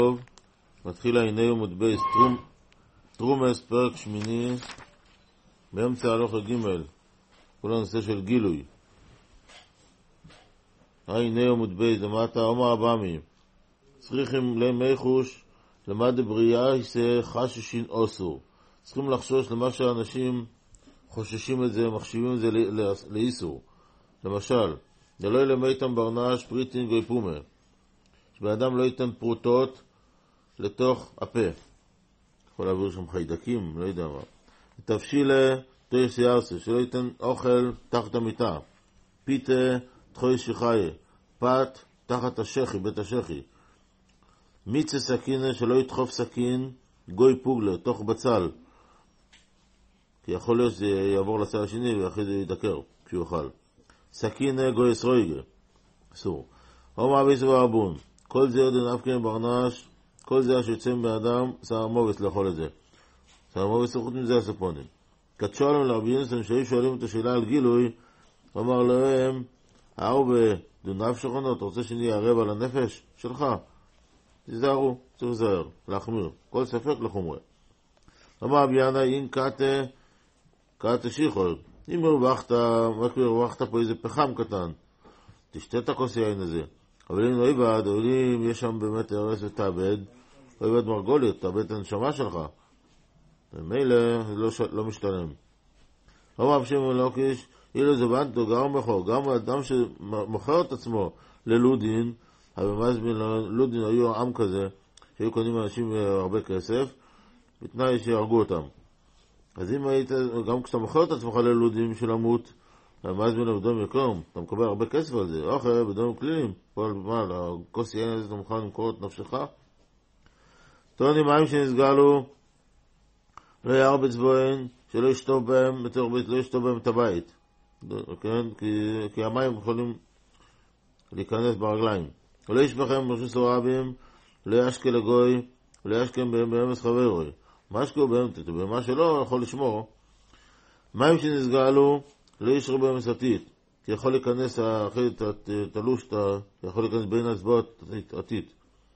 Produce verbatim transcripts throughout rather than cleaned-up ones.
טוב, מתחיל העיני ומודבי טרום, טרומס, פרק שמיני, באמצע הלוך ג' כל הנושא של גילוי. העיני ומודבי דמטה, אומר הבאמי, צריכים למי חוש, למד בריאה יסה חששין אוסור. צריכים לחשוש למה שאנשים חוששים את זה, מחשיבים את זה לאיסור. למשל, דלא ילמיתם ברנש פריטין גוי פומה, שבאדם לא ייתן פרוטות לתוך הפה. יכול להעביר שם חיידקים, לא יודע מה. תבשילה תויס ירסה, שלא ייתן אוכל תחת המיטה. פיתה תחוי שחיה, פת תחת השכי, בית השכי. מיצה סכינה, שלא ידחוף סכין גוי פוגלה, תוך בצל. כי יכול להיות שזה יעבור לצל השני ואחרי זה ידקר כשהוא אוכל. סכינה גוי סרויגה, אסור. הומה ביס וארבון, כל זה עוד נפקן ברנש, כל זה שיוצא באדם, שר מובס לאכול את זה. שר מובס לחוץ מזה הספונים. כתשואלם לרבי יונסון, שהיו שואלים את השאלה על גילוי, אמר להם, הרבה דונף שכונות, אתה רוצה שאני אערב על הנפש שלך? תזהרו, צריך לזהר, להחמיר, כל ספק לחומרה. אמר ביאנה, אין קאטה, קאטה שיכול, אם הרווחת, רק הרווחת פה איזה פחם קטן, תשתה את הכוס יין הזה. אבל אם לא יבד, אבל אם יש שם באמת הרס ותאבד, לא יבד מרגוליות, תאבד את הנשמה שלך. ומילא לא, לא משתלם. אמר רב שמעון לוקיש, אילו זה בנתו, גם בכור, גם האדם שמוכר את עצמו ללודין, אבל מזמין ללודין היו עם כזה, שהיו קונים אנשים הרבה כסף, בתנאי שיהרגו אותם. אז אם היית, גם כשאתה מוכר את עצמך ללודין של עמות, המזמין לבדום יקום, אתה מקבל הרבה כסף על זה, אוכל, בדום כלילים, כל מה, לכוס יין הזה אתה מוכן למכור את נפשך? טוני מים שנסגלו, לא ירבץ בוהן, שלא ישטוב בהם, בתור בית, לא ישטוב בהם את הבית. כן? כי, כי המים יכולים להיכנס ברגליים. ולא ישפכם ברשות סורבים, לא ישקה לגוי, ולא ישקם בהם באמס חברוי. מה שקו בהם, במה שלא יכול לשמור. מים שנסגלו, לא ישרו בהם מסתית, כי יכול להיכנס אחרי תלוש, יכול להיכנס בין הצבעות עתית,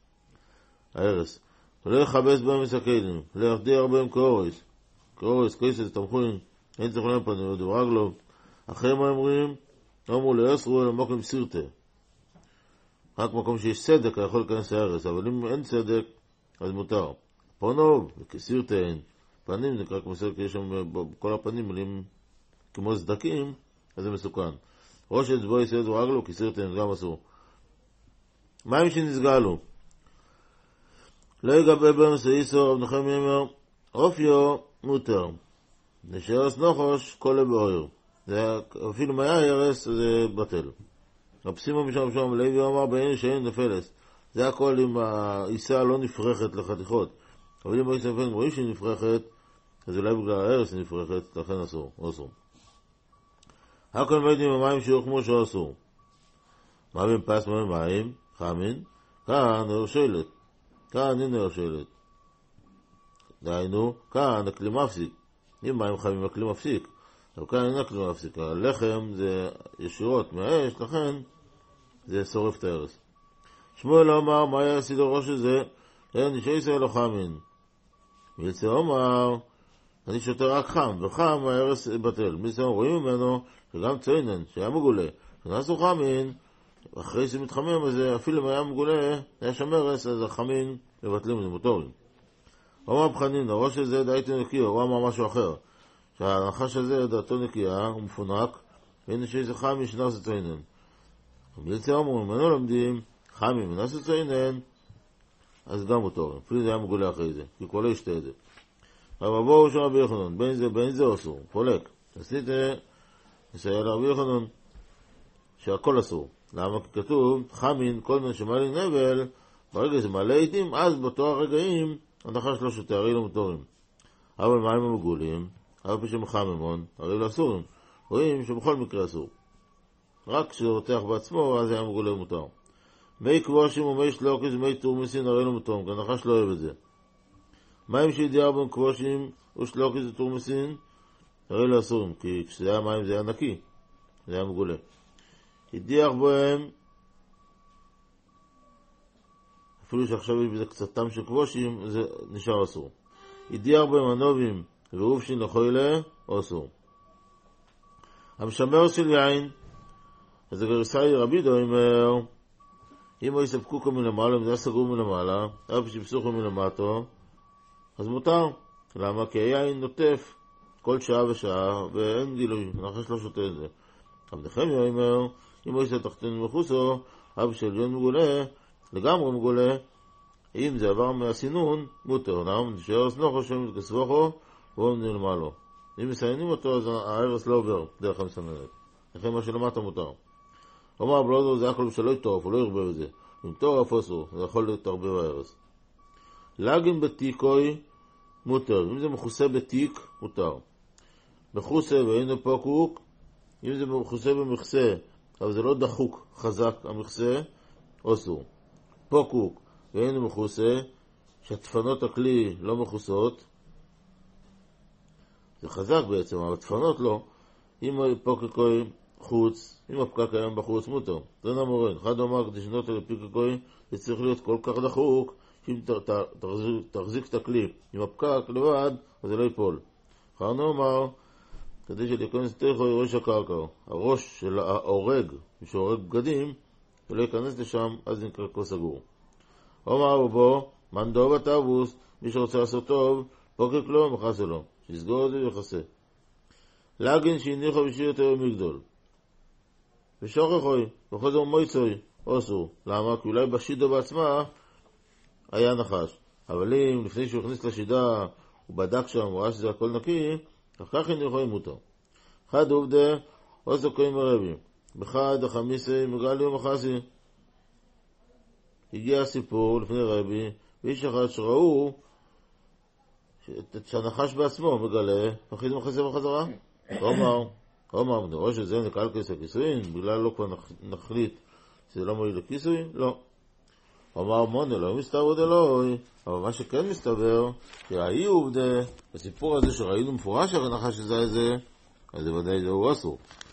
הערס. ולא יחבס בהם מסקלים, לא יחדיר בהם כאורס, כאורס, כסס, תמכוין, אין תכולים פנים, ודו רגלו. אחרי מה אומרים? אמרו לא יסרו אלא מוקם סירתה. רק מקום שיש צדק, יכול להיכנס הערס, אבל אם אין צדק, אז מותר. פונוב, כסירתה אין. פנים זה רק מסר, כי יש שם כל הפנים מלאים כמו סדקים, אז זה מסוכן. ראש אצבו יסד ורגלו, כי סרטן גם אסור. מים שנסגלו. לא יגבה בהם סעיסו, רב נחם יאמר, אופיו מותר. נשארס נוחוש, כל לבאויר. אפילו מה היה ירס, זה בטל. רב סימון משם שם, לוי אמר, בעין שאין נפלס. זה הכל אם העיסה לא נפרחת לחתיכות. אבל אם העיסה נפלס, רואים שהיא נפרחת, אז אולי בגלל הערס היא נפרחת, לכן אסור, אסור. הכל מיידים במים שיהיו כמו שאסור. מה בין פס מים מים? חמין? כאן נר שלט. כאן אין נר שלט. דהיינו, כאן הכלי מפסיק. אם מים חמים הכלי מפסיק. אבל כאן אין הכלי מפסיק. הלחם זה ישירות מהאש, לכן זה שורף את הערס. שמואל אמר, מה היה סידור ראש הזה? אין נשאי ישראל לא חמין. מילצה אומר, אני שותה רק חם, וחם הערס בטל. מי שאומר, רואים ממנו שגם ציינן, שהיה מגולה, שנסו חמין, אחרי שמתחמם, אז אפילו אם היה מגולה, היה שם ערס, אז החמין מבטלים, זה מוטורים. אמר בחנין, הראש הזה דעתו נקייה, הוא אמר משהו אחר, שהנחש הזה דעתו נקייה, הוא מפונק, ואין שזה חמין שנסו ציינן. ומילצה אומרים, ממנו למדים, חמין ונסו ציינן, אז גם מוטורים, אפילו זה היה מגולה אחרי זה, כי כל לא ישתה את זה. אבל בואו שם רבי יוחנן, בין זה, בין זה אסור, פולק. עשית, נסייע לרבי יוחנן, שהכל אסור. למה? כי כתוב, חמין, כל מן שמעלי נבל, ברגע זה מעלה עיתים, אז באותו הרגעים, הנחש לא שותה, הרי לא מותורים. אבל מים המגולים, אבל פי שמחממון, הרי לא אסורים. רואים שבכל מקרה אסור. רק כשזה רותח בעצמו, אז היה מגולה מותר. מי כבושים ומי שלוקס ומי תורמסין, הרי לא מותורים, כי הנחש לא אוהב את זה. מים שידיעה בהם כבושים ושלוקס ותורמסין, הרי לא אסורים, כי כשזה היה מים זה היה נקי, זה היה מגולה. הדיח בהם אפילו שעכשיו יש בזה קצת טעם של כבושים, זה נשאר אסור. ידיח בהם הנובים ורופשין לחוילה, אסור. המשמר של יין, אז הגריסאי רבי דו אומר, אם הוא יספקו כל מלמעלה, אם זה היה סגור מלמעלה, אף שיפסוכו מלמטו, אז מותר. למה? כי היין נוטף כל שעה ושעה, ואין גילוי, נחש לא שותה את זה. עבדכם אומר, אם הוא יספק תחתן מחוסו, אף שעליון מגולה, לגמרי מגולה, אם זה עבר מהסינון, מותר. נעם נשאר סנוחו שם כסבוכו, והוא נלמה לו. אם מסיינים אותו, אז הערס לא עובר דרך המסננת. לכן מה שלמטה מותר. אומר בלודו זה הכל שלא יטורף, הוא לא ירבה בזה. אם טורף אסור, זה יכול להתערבב הערס. לגן בתיקוי מותר. אם זה מכוסה בתיק, מותר. מכוסה ואינו פוקוק, אם זה מכוסה במכסה, אבל זה לא דחוק חזק המכסה, אסור. פוקוק ואינו מכוסה, שתפנות הכלי לא מכוסות, זה חזק בעצם, אבל תפנות לא. אם פוקקוי חוץ, אם הפקק קיים בחוץ, מותר. זה נמורן. אחד אומר, כדי שנות על פיקקוי, זה צריך להיות כל כך דחוק, שאם תחזיק את הכלי עם הפקק לבד, אז זה לא ייפול. חרנו אומר, כדי שלהיכנס תכוי ראש הקרקע, הראש של ההורג, מי שהורג בגדים, שלא ייכנס לשם, אז נקרא כל סגור. אומר בו, מנדו בתאבוס, מי שרוצה לעשות טוב, פוקק לו, מחסה לו. שיסגור את זה ויחסה. לגן שהניחו בשיר יותר מגדול. ושוכחוי, וחוזר מויצוי, אוסו. למה? כי אולי בשידה בעצמה היה נחש. אבל אם לפני שהוא הכניס לשידה, הוא בדק שם, הוא ראה שזה הכל נקי, כך הניחו עם אותו. אחד עובדה, אוסו קוים הרבים. בחד החמיסי מגלי ומחסי. הגיע הסיפור לפני רבי, ואיש אחד שראו, שהנחש בעצמו מגלה, אחרי זה מחסה בחזרה. אומר, אומר, נראה שזה נקל כיס הכיסויים, בגלל לא כבר נחליט שזה לא מועיל לכיסוי? לא. אומר מונה, לא מסתבר עוד אלוהי, אבל מה שכן מסתבר, שהאי עובדה, בסיפור הזה שראינו מפורש הנחש שזה איזה, אז זה ודאי זהו אסור.